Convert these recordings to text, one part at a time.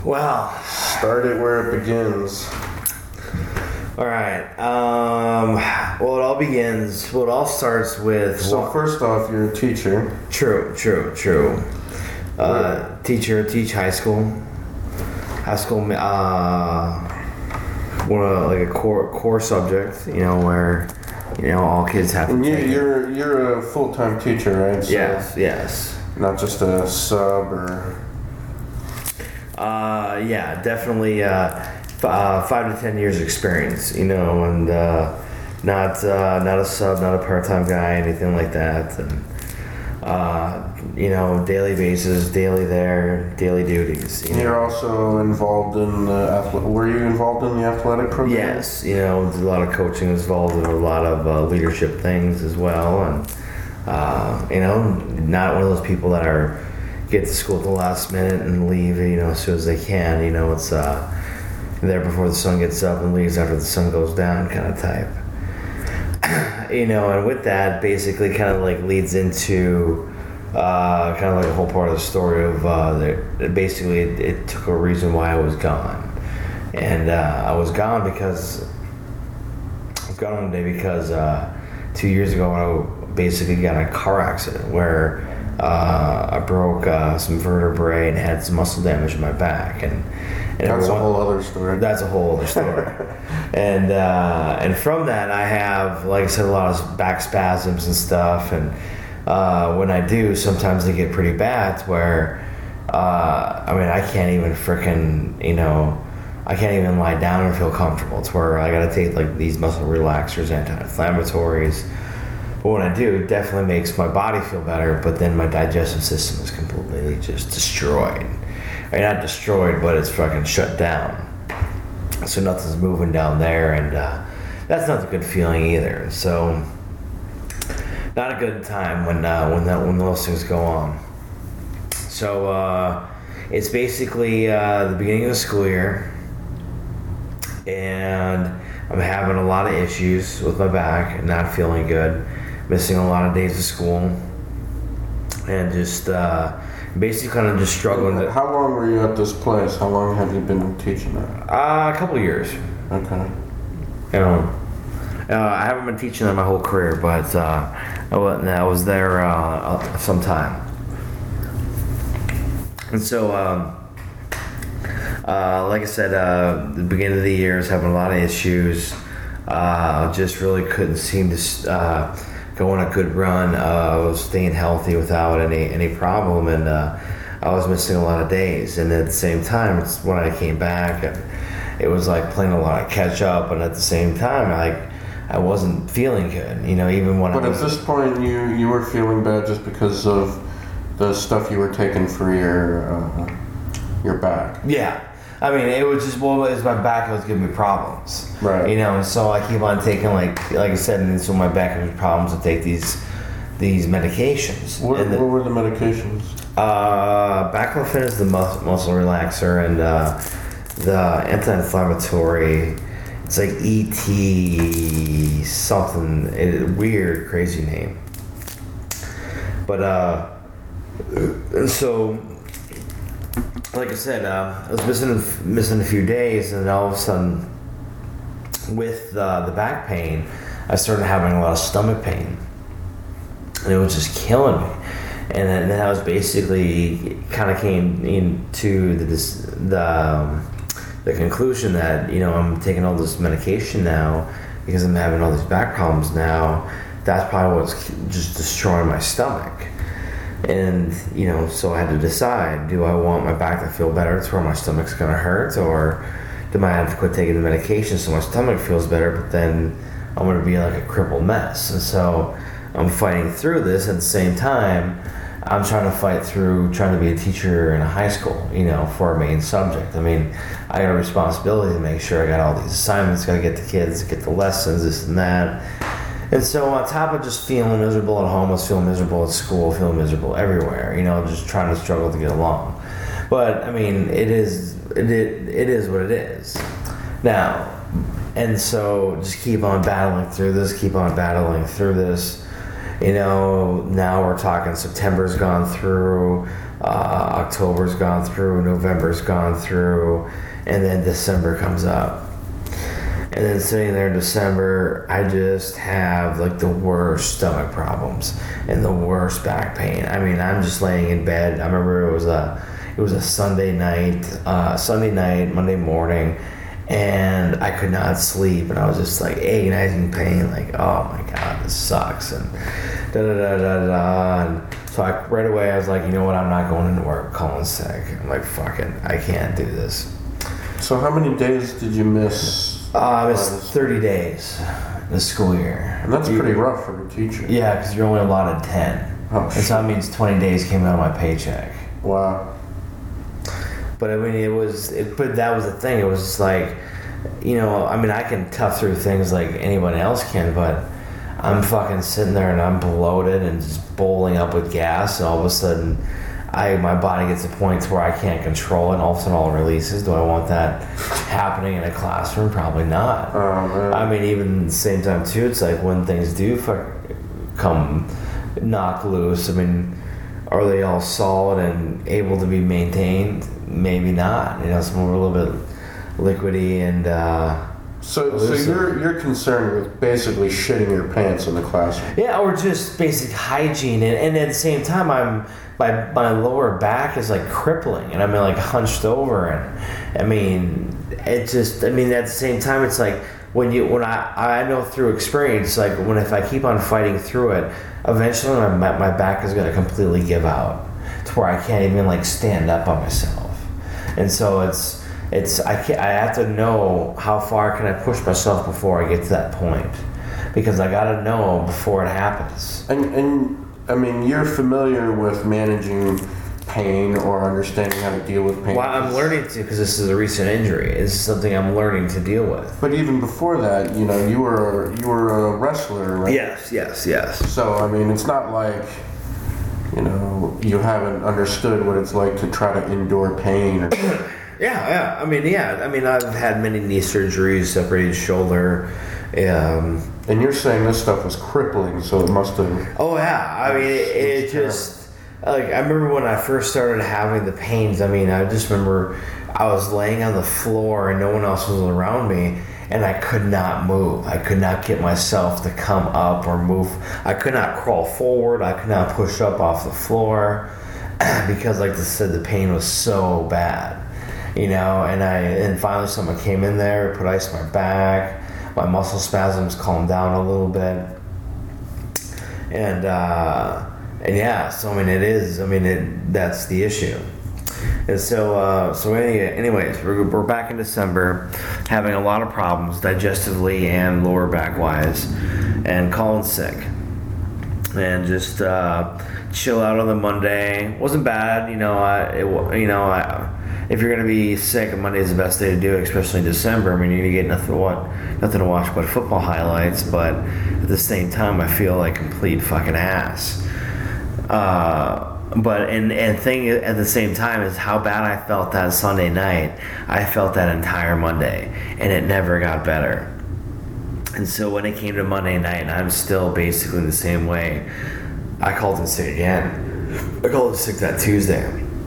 Well, Start it where it begins. all right. Well, it all begins. Well, it all starts with. So first off, you're a teacher. True. Teacher, teach high school. High school. One of like a core subject. Where all kids have to And take it. you're a full-time teacher, right? So Yes. not just a sub or. Yeah, definitely 5 to 10 years experience, and not a sub, not a part-time guy, anything like that, and daily basis, daily daily duties. You're also involved in the Were you involved in the athletic program? Yes, there's a lot of coaching involved and a lot of leadership things as well, and not one of those people that are get to school at the last minute and leave, as soon as they can. It's there before the sun gets up and leaves after the sun goes down kind of type. And with that, basically kind of like leads into kind of like a whole part of the story of basically it took a reason why I was gone. And I was gone one day because 2 years ago I basically got in a car accident where I broke some vertebrae and had some muscle damage in my back, and That's a whole other story. That's a whole other story. and from that, I have, like I said, a lot of back spasms and stuff. And when I do, sometimes they get pretty bad. Where I can't even I can't even lie down and feel comfortable. It's where I got to take like these muscle relaxers, anti-inflammatories. But when I do, it definitely makes my body feel better, but then my digestive system is completely just destroyed. Not destroyed, but it's fucking shut down. So nothing's moving down there, and that's not a good feeling either. So not a good time when those things go on. So it's basically the beginning of the school year, and I'm having a lot of issues with my back, not feeling good. Missing a lot of days of school, and just basically kind of just struggling. How long were you at this place? How long have you been teaching there? A couple of years. Okay. I haven't been teaching there my whole career, but I was there some time. And so, like I said, the beginning of the year I was having a lot of issues. Just really couldn't seem to go on a good run. I was staying healthy without any problem, and I was missing a lot of days. And at the same time, it's when I came back, and it was like playing a lot of catch up. And at the same time, I wasn't feeling good. Even when. But at this point, you were feeling bad just because of the stuff you were taking for your back. Yeah. It was just, it's my back that was giving me problems. Right. And so I keep on taking, like I said, and so my back gives me problems, I take these medications. What were the medications? Baclofen is the muscle relaxer, and the anti-inflammatory, it's like ET something, weird, crazy name. But, and so, like I said, I was missing a few days, and all of a sudden, with the back pain, I started having a lot of stomach pain, and it was just killing me. And then I was basically kind of came into the conclusion that I'm taking all this medication now because I'm having all these back problems now. That's probably what's just destroying my stomach. And, so I had to decide, do I want my back to feel better to where my stomach's going to hurt, or do I have to quit taking the medication so my stomach feels better, but then I'm going to be like a crippled mess? And so I'm fighting through this. At the same time, I'm trying to fight through trying to be a teacher in a high school, for a main subject. I got a responsibility to make sure I got all these assignments, got to get the kids, get the lessons, this and that. And so on top of just feeling miserable at home, I was feeling miserable at school, feeling miserable everywhere, just trying to struggle to get along. But it is what it is. Now, and so just keep on battling through this. Now we're talking September's gone through, October's gone through, November's gone through, and then December comes up. And then sitting there in December, I just have like the worst stomach problems and the worst back pain. I mean, I'm just laying in bed. I remember it was a Sunday night, Monday morning, and I could not sleep, and I was just like agonizing pain, like, oh my god, this sucks, and da da da da da. And so right away I was like, you know what, I'm not going into work, calling sick. I'm like, fuck it, I can't do this. So how many days did you miss? I missed 30 days this school year. And that's pretty rough for a teacher. Yeah, because you're only allotted 10. Oh, and so that means 20 days came out of my paycheck. Wow. But I mean, but that was the thing. It was just like, you know, I mean, I can tough through things like anyone else can, but I'm fucking sitting there and I'm bloated and just bowling up with gas, and all of a sudden, my body gets to points where I can't control it, and all of a sudden all it releases. Do I want that happening in a classroom? Probably not. Oh, man. I mean, even at the same time too, it's like when things do come knock loose, I mean, are they all solid and able to be maintained? Maybe not. You know, some are a little bit liquidy and So you're concerned with basically shitting your pants in the classroom? Yeah, or just basic hygiene, and at the same time, my lower back is like crippling, and I'm like hunched over, and I mean, at the same time, it's like when I know through experience, like if I keep on fighting through it, eventually my back is gonna completely give out to where I can't even like stand up on myself, and so I have to know how far can I push myself before I get to that point, because I gotta know before it happens. And I mean, you're familiar with managing pain or understanding how to deal with pain. Well, I'm learning to, because this is a recent injury. This is something I'm learning to deal with. But even before that, you know, you were a wrestler, right? Yes. So I mean, it's not like, you know, you haven't understood what it's like to try to endure pain. Yeah. I mean, I've had many knee surgeries, separated shoulder. And you're saying this stuff was crippling, so it must have... Oh, yeah. I mean, it just... Like, I remember when I first started having the pains, I mean, I just remember I was laying on the floor and no one else was around me, and I could not move. I could not get myself to come up or move. I could not crawl forward. I could not push up off the floor because, like I said, the pain was so bad. You know, and finally someone came in there, put ice on my back. My muscle spasms calmed down a little bit, and yeah. So I mean, that's the issue. And so anyways, we're back in December, having a lot of problems digestively and lower back wise, and calling sick, and just chill out on the Monday. Wasn't bad, if you're going to be sick, Monday is the best day to do it, especially in December. I mean, you're going to get nothing to watch but football highlights, but at the same time, I feel like complete fucking ass. But thing at the same time is how bad I felt that Sunday night. I felt that entire Monday, and it never got better. And so when it came to Monday night, I'm still basically the same way. I called in sick again. I called in sick that Tuesday.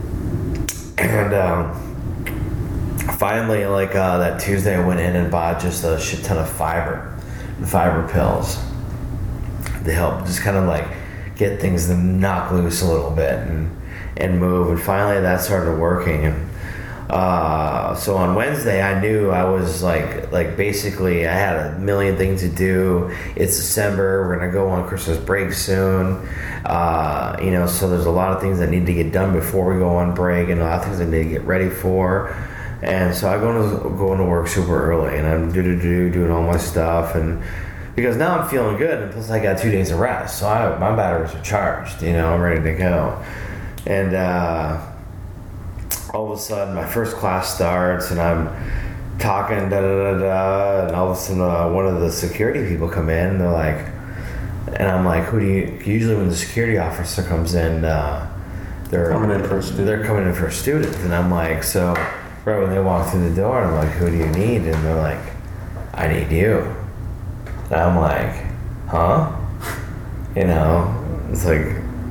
And finally, that Tuesday, I went in and bought just a shit ton of fiber pills to help just kind of like get things to knock loose a little bit and move. And finally, that started working. And so on Wednesday, I knew I was like basically I had a million things to do. It's December. We're gonna go on Christmas break soon. So there's a lot of things that need to get done before we go on break, and a lot of things I need to get ready for. And so I go into work super early, and I'm doing all my stuff, and because now I'm feeling good, and plus I got 2 days of rest, so my batteries are charged. I'm ready to go. And all of a sudden, my first class starts, and I'm talking, and all of a sudden, one of the security people come in, and they're like, and I'm like, usually when the security officer comes in, they're coming in for a student, and I'm like, so right when they walk through the door, I'm like, who do you need? And they're like, I need you. And I'm like, huh? It's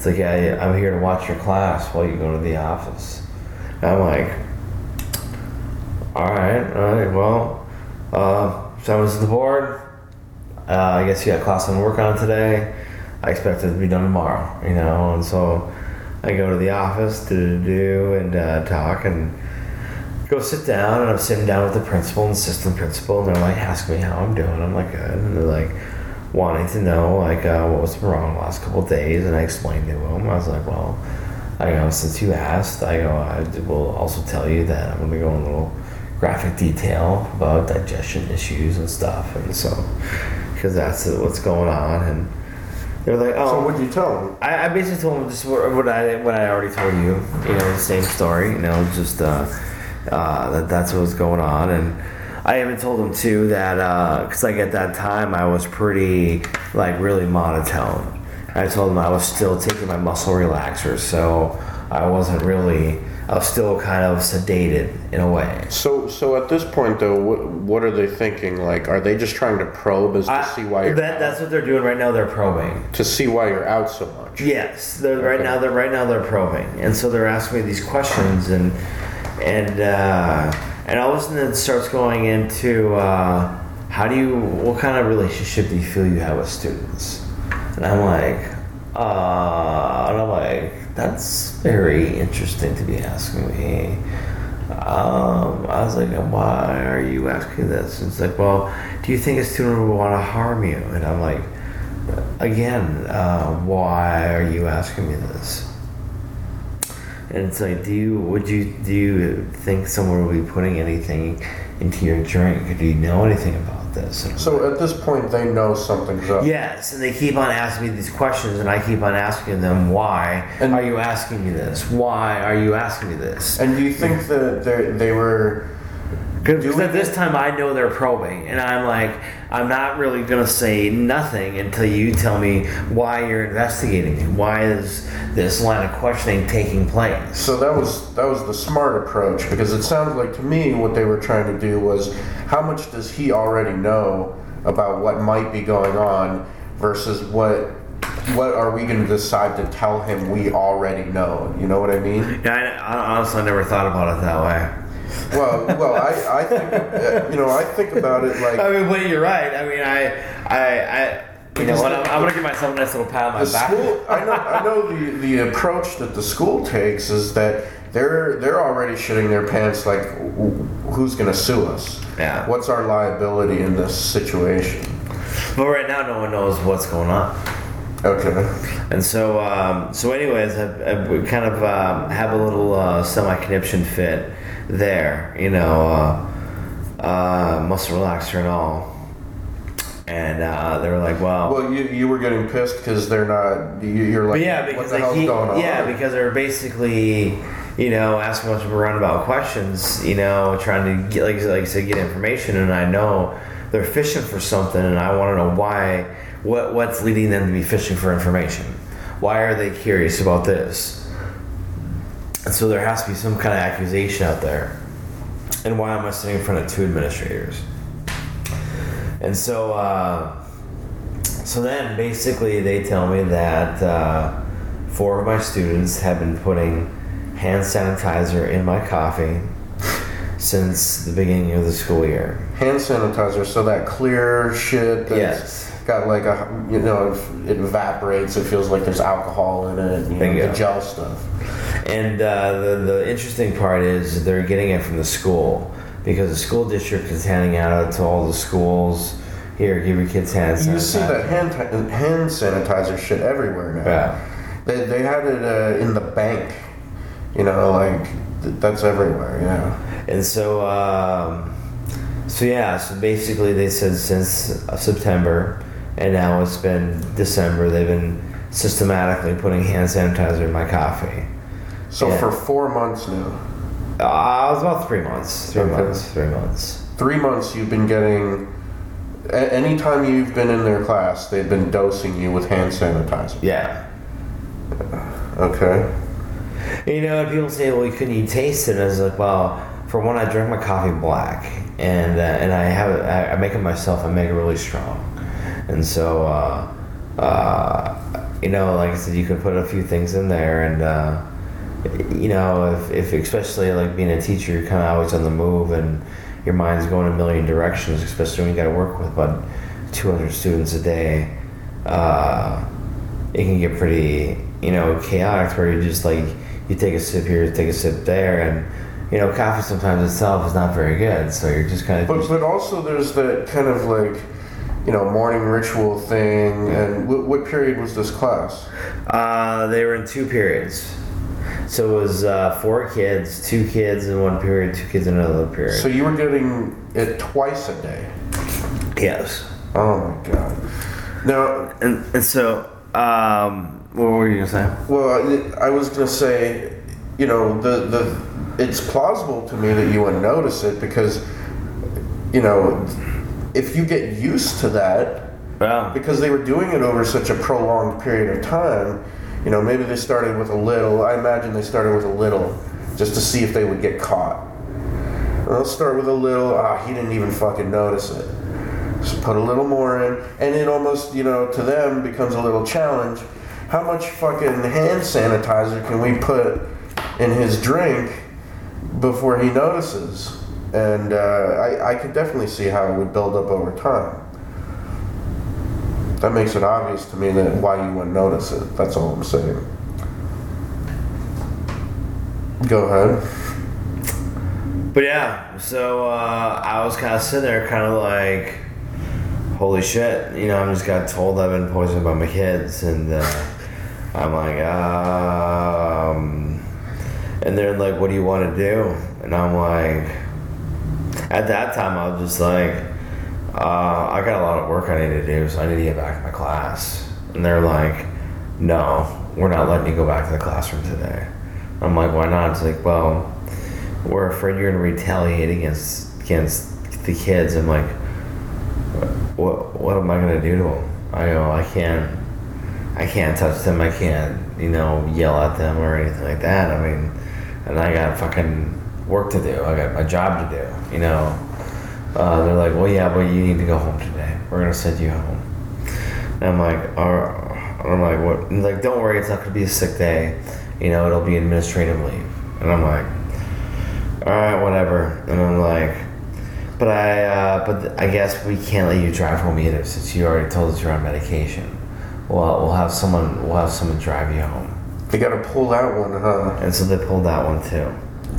It's like, yeah, I'm here to watch your class while you go to the office. And I'm like, all right, well, so I was at the board. I guess you got class I'm working on today. I expect it to be done tomorrow, and so I go to the office and talk and go sit down, and I'm sitting down with the principal and assistant principal, and they're like asking me how I'm doing. I'm like, good. And they're like wanting to know what was wrong the last couple of days, and I explained to them. I was like, well, since you asked, I will also tell you that I'm going to go in a little graphic detail about digestion issues and stuff, and so because that's what's going on. And they're like, oh. So what did you tell them? I basically told them just what I already told you. The same story. Just that's what's going on. And I even told them too that because at that time I was pretty really monotone. I told them I was still taking my muscle relaxers, so I wasn't really. I was still kind of sedated in a way. So at this point though, what are they thinking? Are they just trying to probe to see why you're that's what they're doing right now. They're probing to see why you're out so much. Yes, right now they're probing, and so they're asking me these questions, and all of a sudden it starts going into what kind of relationship do you feel you have with students? And I'm like, that's very interesting to be asking me. I was like, why are you asking this? And it's like, well, do you think a student would want to harm you? And I'm like, again, why are you asking me this? And it's like, do you think someone would be putting anything into your drink? Or do you know anything about this? So at this point, they know something's up. Yes, and they keep on asking me these questions, and I keep on asking them, why are you asking me this? Why are you asking me this? And do you think that they were... Because at this time I know they're probing, and I'm like, I'm not really going to say nothing until you tell me why you're investigating me. Why is this line of questioning taking place? So that was the smart approach, because it sounded like to me what they were trying to do was, how much does he already know about what might be going on versus what are we going to decide to tell him we already know? You know what I mean? Yeah, I honestly never thought about it that way. Well, I think, I think about it like. I mean, but you're right. I mean, I'm gonna give myself a nice little pat on my back. I know the approach that the school takes is that they're already shitting their pants. Like, who's gonna sue us? Yeah. What's our liability in this situation? But right now, no one knows what's going on. Okay. And so, anyways, I kind of have a little semi-conniption fit there, muscle relaxer and all. And they were like, well, you were getting pissed because they're not. You're like, what the hell's going on? Yeah, because they're basically, asking us roundabout questions, trying to get, like I said, get information, and I know they're fishing for something, and I want to know why. What's leading them to be fishing for information? Why are they curious about this? And so there has to be some kind of accusation out there. And why am I sitting in front of two administrators? And so, so then basically they tell me that 4 of my students have been putting hand sanitizer in my coffee since the beginning of the school year. Hand sanitizer, so that clear shit that's got like it evaporates, it feels like there's alcohol in it, the gel stuff. And the interesting part is they're getting it from the school, because the school district is handing out to all the schools, here, give your kids hand sanitizer. You see that hand sanitizer shit everywhere now. Yeah. They had it in the bank, that's everywhere, yeah. And so basically they said since September, and now it's been December, they've been systematically putting hand sanitizer in my coffee. So for 4 months now? It was about 3 months. 3 months. 3 months you've been getting... Anytime you've been in their class, they've been dosing you with hand sanitizer. Yeah. Okay. And people say, well, couldn't you taste it? And I was like, well, for one, I drink my coffee black, and I make it myself. I make it really strong, and so you know, like I said, you can put a few things in there, and you know, if especially like being a teacher, you're kind of always on the move, and your mind's going a million directions, especially when you got to work with about 200 students a day. It can get pretty, you know, chaotic, where you just like, you take a sip here, take a sip there, and you know, coffee sometimes itself is not very good, so you're just kind of. But also there's that kind of like, you know, morning ritual thing. And what period was this class? They were in 2 periods. So it was 4 kids, 2 kids in one period, 2 kids in another period. So you were getting it twice a day? Yes. Oh my god. Now, and so, what were you gonna say? Well, I was gonna say, you know, it's plausible to me that you wouldn't notice it, because, you know, if you get used to that, because they were doing it over such a prolonged period of time, you know, maybe they started with a little. I imagine they started with a little just to see if they would get caught. They'll start with a little. He didn't even fucking notice it. Just put a little more in, and it almost, you know, to them becomes a little challenge. How much fucking hand sanitizer can we put in his drink before he notices? And I could definitely see how it would build up over time. That makes it obvious to me that why you wouldn't notice it. That's all I'm saying. Go ahead. But yeah, so I was kind of sitting there, kind of like, holy shit, you know, I just got told I've been poisoned by my kids, and I'm like, and they're like, what do you want to do? And I'm like, at that time, I was just like, I got a lot of work I need to do, so I need to get back to my class. And they're like, no, we're not letting you go back to the classroom today. I'm like, why not? It's like, well, we're afraid you're going to retaliate against the kids. I'm like, what am I going to do to them? I go, I can't touch them. I can't, you know, yell at them or anything like that. I mean, and I got fucking work to do. I got my job to do, you know. They're like, well, yeah, but you need to go home today. We're going to send you home. And I'm like, what? And like, don't worry, it's not going to be a sick day. You know, it'll be administrative leave. And I'm like, all right, whatever. And I'm like, but I guess we can't let you drive home either, since you already told us you're on medication. Well, we'll have someone drive you home. They got to pull that one, huh? And so they pulled that one too.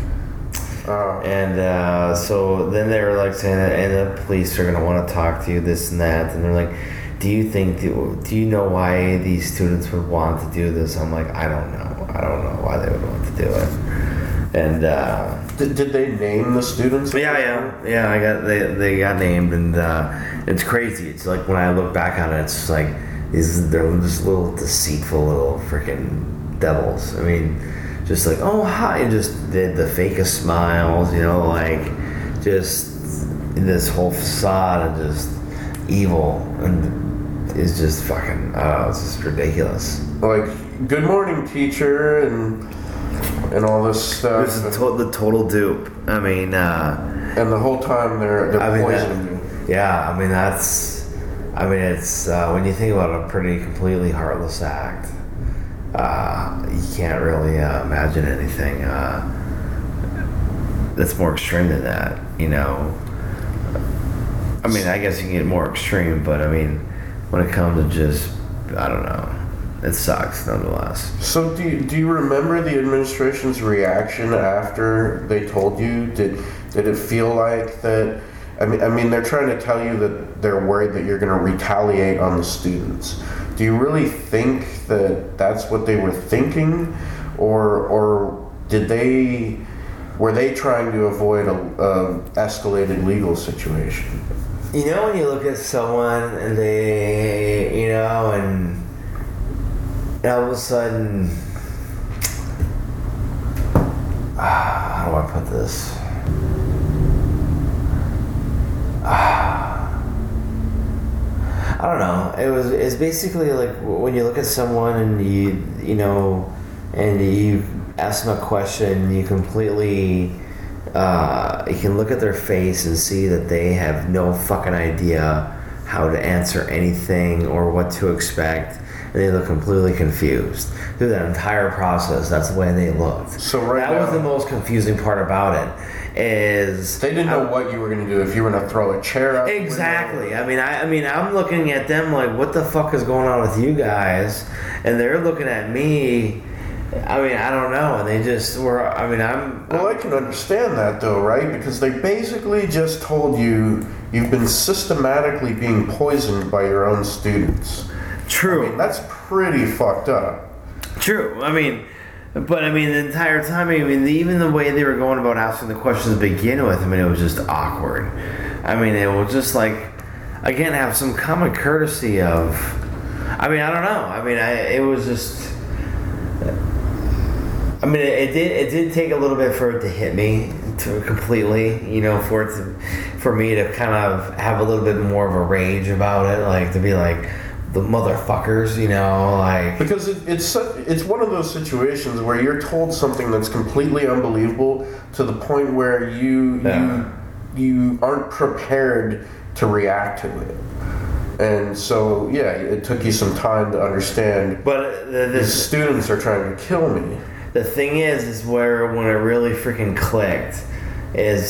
And so then they were like saying that, and the police are gonna want to talk to you, this and that, and they're like, do you know why these students would want to do this? I'm like, I don't know why they would want to do it. And did they name the students? Yeah. They got named, and it's crazy. It's like, when I look back on it, it's just like they're just little deceitful little freaking devils. I mean, just like, oh hi, and just did the fakest smiles, you know, like just this whole facade of just evil, and it's just fucking, it's just ridiculous. Like, good morning, teacher, and all this stuff. This is the total dupe. I mean, and the whole time they're poisoning you. Yeah, I mean it's when you think about a pretty completely heartless act, you can't really imagine anything that's more extreme than that, you know. I mean, I guess you can get more extreme, but I mean, when it comes to just, I don't know, it sucks nonetheless. So do you remember the administration's reaction after they told you? Did it feel like that? I mean, they're trying to tell you that they're worried that you're going to retaliate on the students. Do you really think that that's what they were thinking, or were they trying to avoid a escalated legal situation? You know, when you look at someone and they, you know, and all of a sudden, how do I put this? I don't know. It's basically like when you look at someone and you know, and you ask them a question, you completely, you can look at their face and see that they have no fucking idea how to answer anything or what to expect. and they looked completely confused through that entire process. That's the way they looked. So that was the most confusing part about it. Is they didn't know what you were going to do, if you were going to throw a chair out. Exactly. I mean, I'm looking at them like, what the fuck is going on with you guys? And they're looking at me. I mean, I don't know. And they just were. I mean, Well, I can understand that though, right? Because they basically just told you you've been systematically being poisoned by your own students. True. I mean, that's pretty fucked up. True. I mean. But I mean, the entire time, I mean, even the way they were going about asking the questions to begin with, I mean, it was just awkward. I mean, it was just like, again, have some common courtesy of, I mean, I don't know. I mean, it was just, I mean, it did take a little bit for it to hit me completely, you know, for me to kind of have a little bit more of a rage about it, like to be like, the motherfuckers, you know, like, because it's one of those situations where you're told something that's completely unbelievable to the point where you aren't prepared to react to it, and so yeah, it took you some time to understand. But the students are trying to kill me. The thing is where when it really freaking clicked is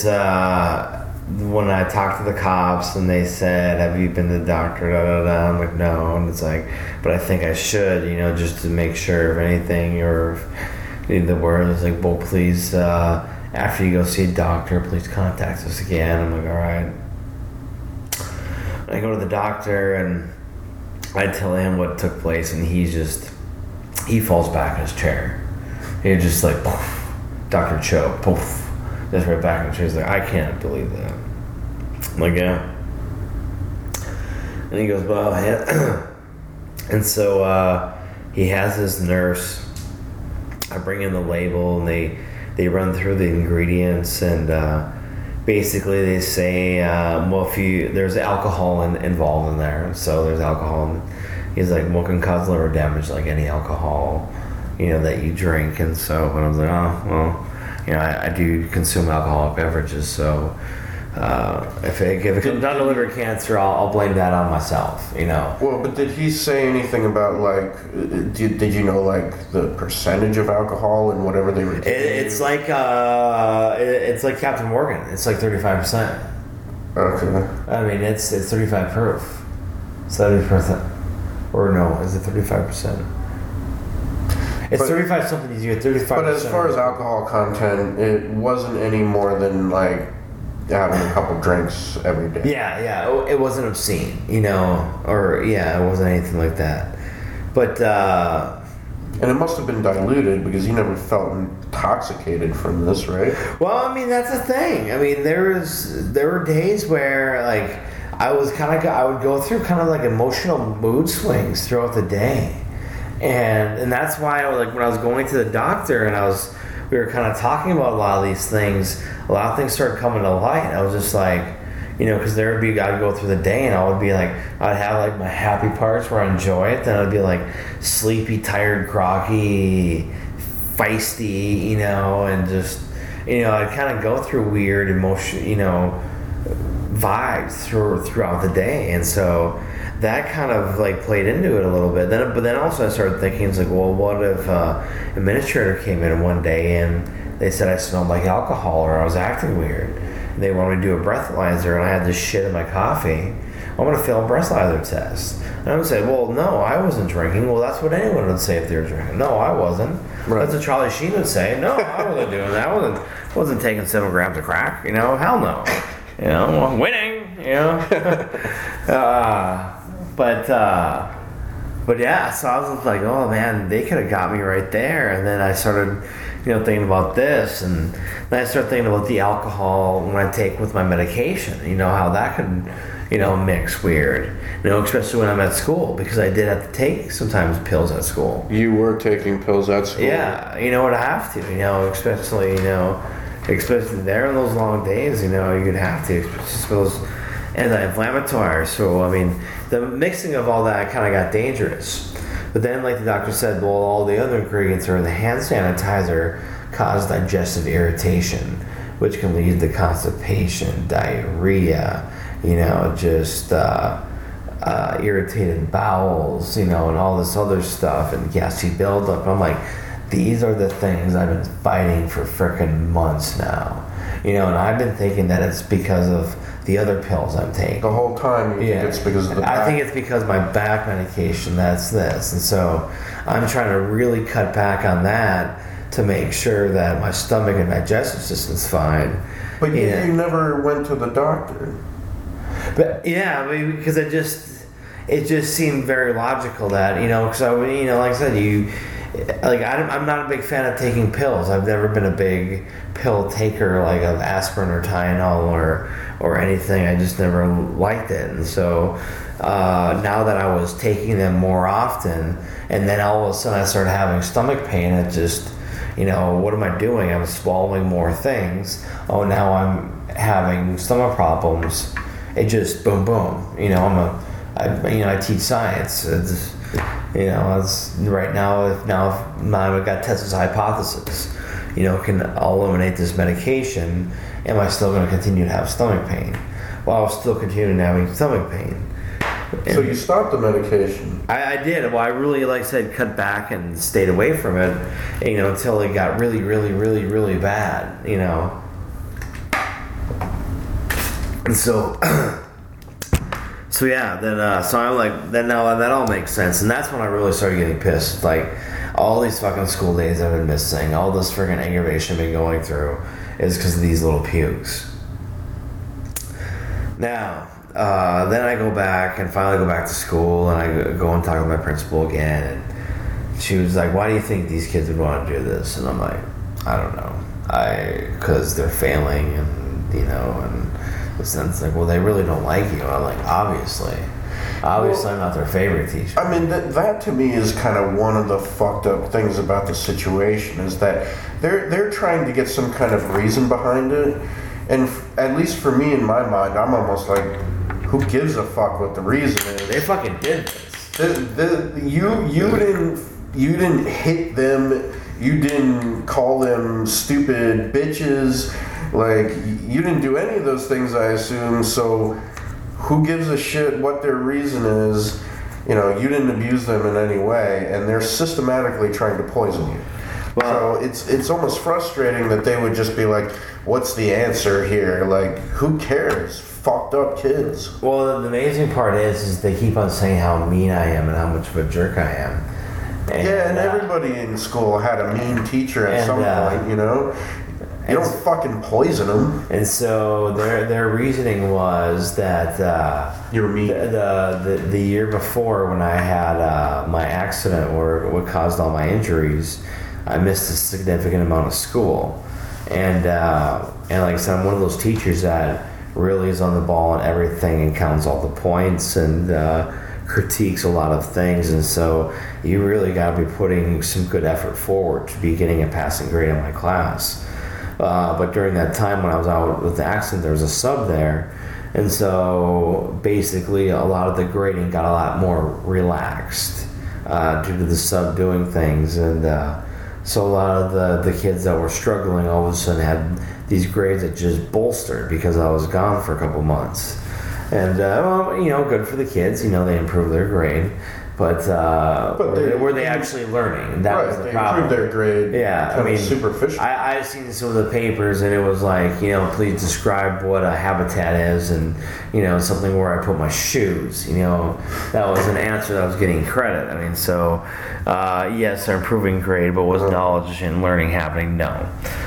when I talked to the cops and they said, have you been to the doctor, da da da, I'm like, no, and it's like, but I think I should, you know, just to make sure if anything, or if the word is like, well, please, after you go see a doctor, please contact us again. I'm like, all right. I go to the doctor and I tell him what took place, and he falls back in his chair. He's just like, poof, Dr. Cho, poof. Just right back in the chair. He's like, I can't believe that. I'm like, yeah. And he goes, well, yeah. And so he has his nurse. I bring in the label, and they run through the ingredients, and basically they say, well, there's alcohol involved in there, so there's alcohol. And he's like, what can cause liver damage, like any alcohol, you know, that you drink. And so, and I was like, oh, well, you know, I do consume alcoholic beverages, so if it comes down to liver cancer, I'll blame that on myself, you know. Well, but did he say anything about, like, did you know, like, the percentage of alcohol and whatever they were taking? It's like Captain Morgan. It's like 35%. Okay. I mean, it's 35 proof. 70%. Or no, is it 35%? It's 35 something. You get 35%. But as far as alcohol content, it wasn't any more than like having a couple drinks every day. Yeah. It wasn't obscene, you know, or it wasn't anything like that. But and it must have been diluted because you never felt intoxicated from this, right? Well, I mean, that's the thing. I mean, there were days where like I would go through kind of like emotional mood swings throughout the day. And that's why when I was going to the doctor and we were kind of talking about a lot of these things, a lot of things started coming to light. I was just like, you know, because I'd go through the day and I would be like, I'd have like my happy parts where I enjoy it, then I'd be like sleepy, tired, groggy, feisty, you know, and just, you know, I'd kind of go through weird emotion, you know, vibes throughout the day. And so that kind of like played into it a little bit. But then also I started thinking, it's like, well, what if administrator came in one day and they said I smelled like alcohol or I was acting weird, and they wanted me to do a breathalyzer and I had this shit in my coffee. I'm going to fail a breathalyzer test. And I would say, well, no, I wasn't drinking. Well, that's what anyone would say if they were drinking. No, I wasn't. Right. That's what Charlie Sheen would say. No, I wasn't doing that. I wasn't taking 7 grams of crack. You know, hell no. You know, well, winning. You know. But yeah, so I was like, oh man, they could have got me right there. And then I started, you know, thinking about this, and then I started thinking about the alcohol when I take with my medication. You know, how that could, you know, mix weird. You know, especially when I'm at school, because I did have to take sometimes pills at school. You were taking pills at school? Yeah, you know, would have to. You know, especially there in those long days. You know, you'd have to, just those anti-inflammatory. So I mean, the mixing of all that kind of got dangerous. But then, like the doctor said, well, all the other ingredients are in the hand sanitizer cause digestive irritation, which can lead to constipation, diarrhea, you know, just irritated bowels, and all this other stuff, and gassy buildup. I'm like, these are the things I've been fighting for frickin' months now. And I've been thinking that it's because of the other pills I'm taking. The whole time you think it's because of the back? I think it's because my back medication, that's this. And so I'm trying to really cut back on that to make sure that my stomach and digestive system's fine. But you never went to the doctor. But because it just seemed very logical that, because like I said, I'm not a big fan of taking pills. I've never been a big pill taker, like of aspirin or Tylenol or anything. I just never liked it. And so now that I was taking them more often, and then all of a sudden I started having stomach pain, it just, what am I doing? I'm swallowing more things. Oh, now I'm having stomach problems. It just boom, boom. I teach science. It's right now. If I've got Tesla's hypothesis, can eliminate this medication, am I still going to continue to have stomach pain? Well, I was still continuing having stomach pain. So you stopped the medication? I did. Well, I really, like I said, cut back and stayed away from it, until it got really, really, really, really bad, And so, so I'm like, then now that all makes sense, and that's when I really started getting pissed. Like, all these fucking school days I've been missing, all this freaking aggravation I've been going through, is because of these little pukes. Now, then I go back and finally go back to school, and I go and talk with my principal again, and she was like, "Why do you think these kids would want to do this?" And I'm like, "I don't know. Because they're failing, and and." It's like, well, they really don't like you. I'm like, obviously, I'm not their favorite teacher. I mean, that to me is kind of one of the fucked up things about the situation, is that they're trying to get some kind of reason behind it, and at least for me in my mind, I'm almost like, who gives a fuck what the reason is? They fucking did this. You didn't hit them. You didn't call them stupid bitches. Like, you didn't do any of those things, I assume, so who gives a shit what their reason is? You didn't abuse them in any way, and they're systematically trying to poison you. Well, so it's almost frustrating that they would just be like, what's the answer here? Like, who cares? Fucked up kids. Well, the amazing part is they keep on saying how mean I am and how much of a jerk I am. And everybody in school had a mean teacher at some point, You don't fucking poison them. And so their reasoning was that you're mean. The year before, when I had my accident where what caused all my injuries, I missed a significant amount of school, and like I said, I'm one of those teachers that really is on the ball on everything and counts all the points and critiques a lot of things, and so you really got to be putting some good effort forward to be getting a passing grade in my class. But during that time when I was out with the accident, there was a sub there, and so basically a lot of the grading got a lot more relaxed due to the sub doing things, and so a lot of the kids that were struggling all of a sudden had these grades that just bolstered because I was gone for a couple months. And good for the kids, they improved their grade. But were they actually learning? That was the problem. They improved their grade. Yeah, superficially. I seen some of the papers, and it was like, please describe what a habitat is, and something where I put my shoes. That was an answer that was getting credit. Yes, they're improving grade, but was knowledge and learning happening? No.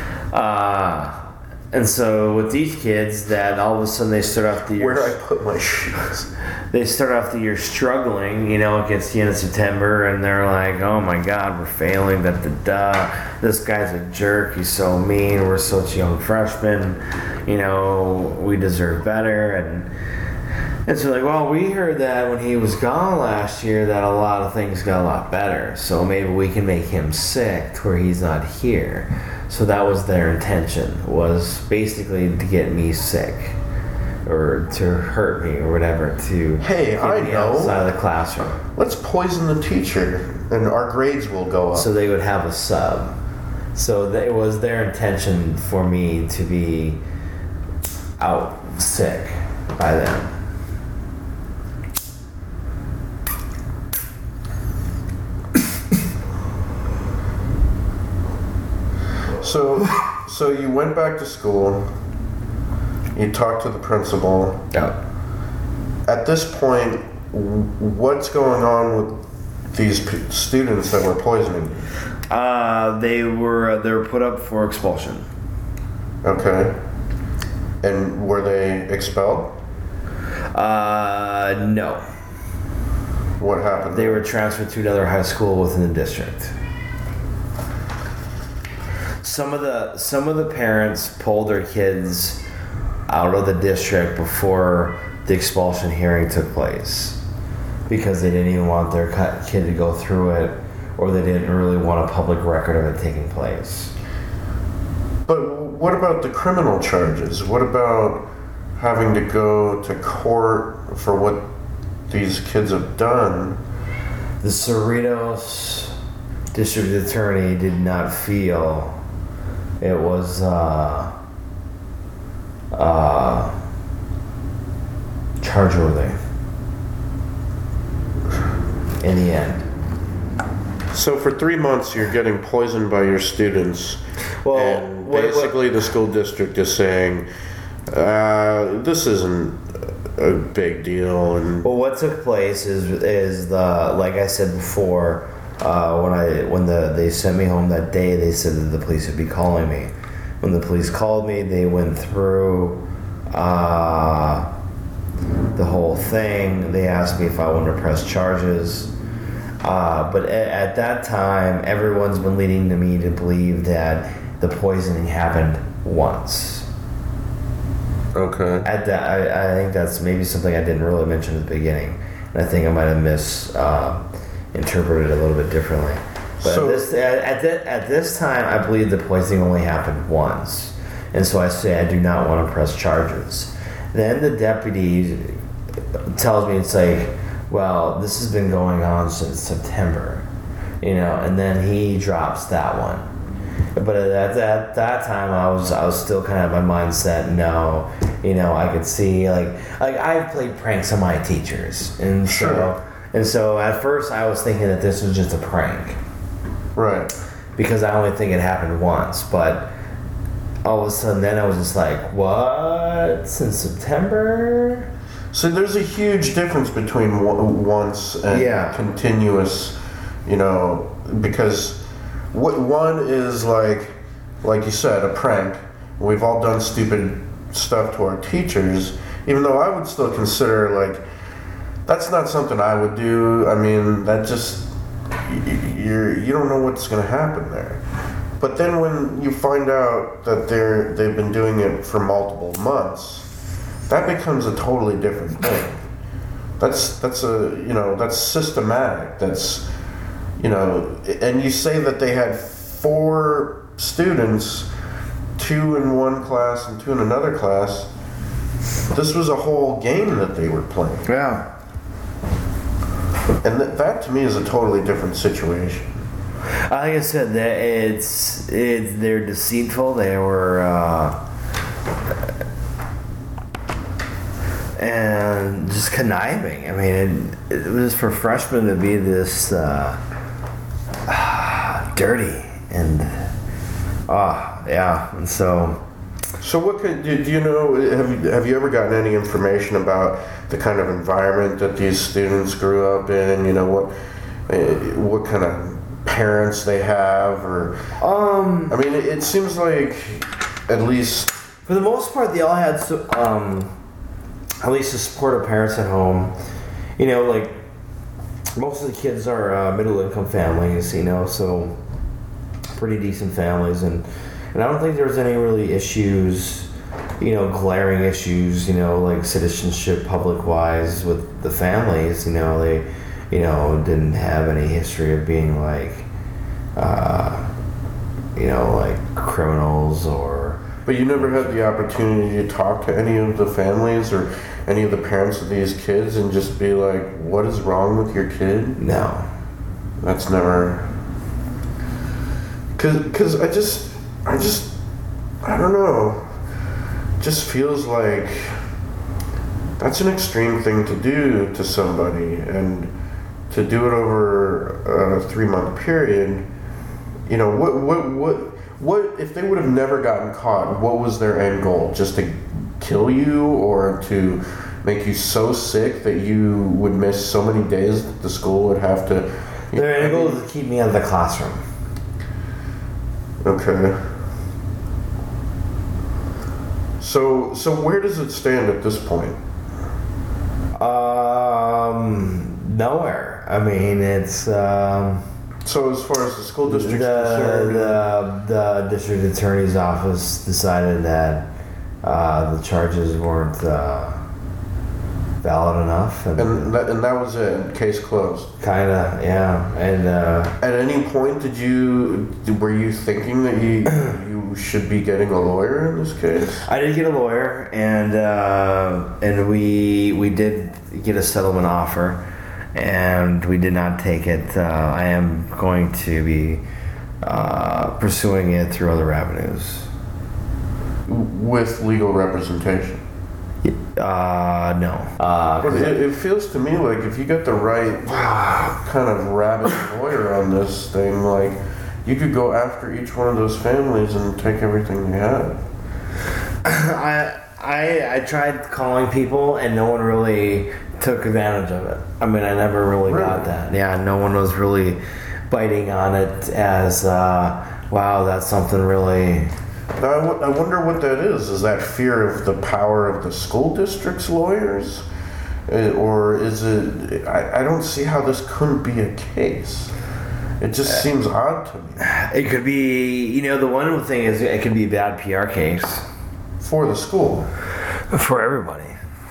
And so with these kids, that all of a sudden they start off the year. Where do I put my shoes? They start off the year struggling, it gets the end of September, and they're like, oh my God, we're failing, this guy's a jerk, he's so mean, we're such young freshmen, we deserve better, and so like, well, we heard that when he was gone last year that a lot of things got a lot better, so maybe we can make him sick to where he's not here. So that was their intention, was basically to get me sick, or to hurt me, or whatever, to get me outside of the classroom. Let's poison the teacher, and our grades will go up. So they would have a sub. So it was their intention for me to be out sick by them. So you went back to school. You talked to the principal. Yeah. At this point, what's going on with these students that were poisoning you? They were put up for expulsion. Okay. And were they expelled? No. What happened? They were transferred to another high school within the district. Some of the parents pulled their kids out of the district before the expulsion hearing took place because they didn't even want their kid to go through it, or they didn't really want a public record of it taking place. But what about the criminal charges? What about having to go to court for what these kids have done? The Cerritos district attorney did not feel it was chargeworthy in the end. So for 3 months, you're getting poisoned by your students. Well, and basically the school district is saying, this isn't a big deal. And well, what took place is the, like I said before, when they sent me home that day, they said that the police would be calling me. When the police called me, they went through the whole thing. They asked me if I wanted to press charges. But at that time, everyone's been leading to me to believe that the poisoning happened once. Okay. I think that's maybe something I didn't really mention at the beginning, and I think I might have misinterpreted it a little bit differently. But So- at this time, I believe the poisoning only happened once, and so I say I do not want to press charges. Then the deputy tells me, it's like, well, this has been going on since September, and then he drops that one. But at that time, I was still kind of my mindset. No, I could see like I've played pranks on my teachers, and Sure. so at first I was thinking that this was just a prank, Right. because I only think it happened once. But all of a sudden, then I was just like, what? Since September? So there's a huge difference between once and Yeah. continuous, because one is like you said, a prank. We've all done stupid stuff to our teachers, even though I would still consider like that's not something I would do. I mean, that just you don't know what's going to happen there. But then when you find out that they've been doing it for multiple months, that becomes a totally different thing. That's systematic. That's and you say that they had 4 students, 2 in one class and 2 in another class. This was a whole game that they were playing. Yeah. And that to me is a totally different situation. Like I said, that they're deceitful. They were, and just conniving. I mean, it was for freshmen to be this dirty and yeah. And so what could do you know? Have you ever gotten any information about the kind of environment that these students grew up in? What kind of parents they have, or I mean, it seems like at least for the most part they all had at least the supportive parents at home. Like most of the kids are middle income families, so pretty decent families, and I don't think there was any really issues, glaring issues, like citizenship public wise with the families. They didn't have any history of being like like criminals or. But you never had the opportunity to talk to any of the families or any of the parents of these kids and just be like, what is wrong with your kid? No. That's never... Because I don't know. It just feels like that's an extreme thing to do to somebody, and to do it over a 3-month period. what if they would have never gotten caught? What was their end goal? Just to kill you, or to make you so sick that you would miss so many days that the school would have to? Their end goal is to keep me out of the classroom. Okay. So where does it stand at this point? Nowhere. I mean, it's. So as far as the school district's concerned, the district attorney's office decided that the charges weren't valid enough, and that was it. Case closed. Kinda, yeah. And at any point, were you thinking that you should be getting a lawyer in this case? I did get a lawyer, and we did get a settlement offer. And we did not take it. I am going to be pursuing it through other avenues. With legal representation? No. It feels to me like if you got the right kind of rabid lawyer on this thing, like you could go after each one of those families and take everything they have. I tried calling people and no one really took advantage of it. I mean, I never really got that. Yeah, no one was really biting on it as, wow, that's something really... Now, I wonder what that is. Is that fear of the power of the school district's lawyers? Or is it... I don't see how this couldn't be a case. It just seems odd to me. It could be... the one thing is it could be a bad PR case. For the school? For everybody.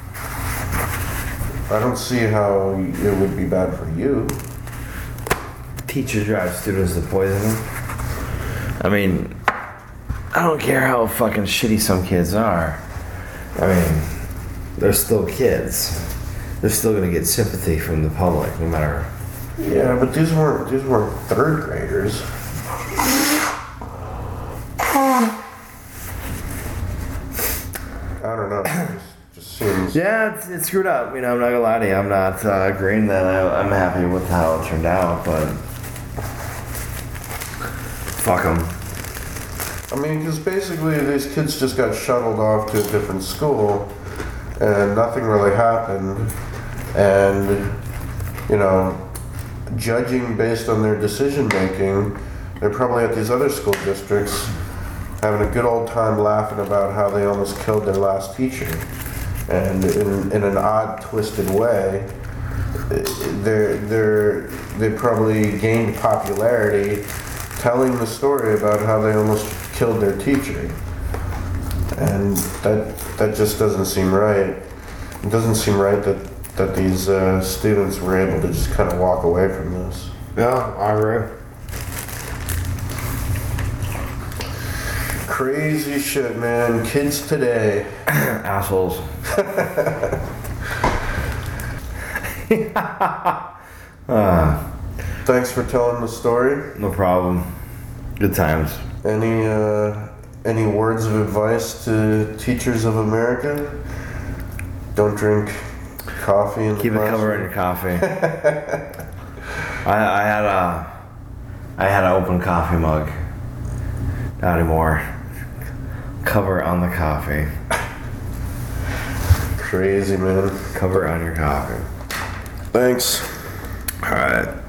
I don't see how it would be bad for you. Teachers drive students to poisoning. I mean, I don't care how fucking shitty some kids are. I mean, they're still kids. They're still gonna get sympathy from the public, no matter. Yeah, but these weren't third graders. I don't know. Just seems. Yeah, it's screwed up. I'm not gonna lie to you. I'm not agreeing that I'm happy with how it turned out, but fuck them. I mean, because basically these kids just got shuttled off to a different school, and nothing really happened. And judging based on their decision making, they're probably at these other school districts having a good old time laughing about how they almost killed their last teacher. And in an odd, twisted way, they probably gained popularity telling the story about how they almost killed their teacher. And that just doesn't seem right. It doesn't seem right that these students were able to just kind of walk away from this. Yeah, I agree. Crazy shit, man. Kids today. Assholes. Thanks for telling the story. No problem. Good times. Any words of advice to teachers of America? Don't drink coffee in the Keep a cover in your coffee. I had an open coffee mug. Not anymore. Cover on the coffee. Crazy, man. Cover on your coffee. Thanks. All right.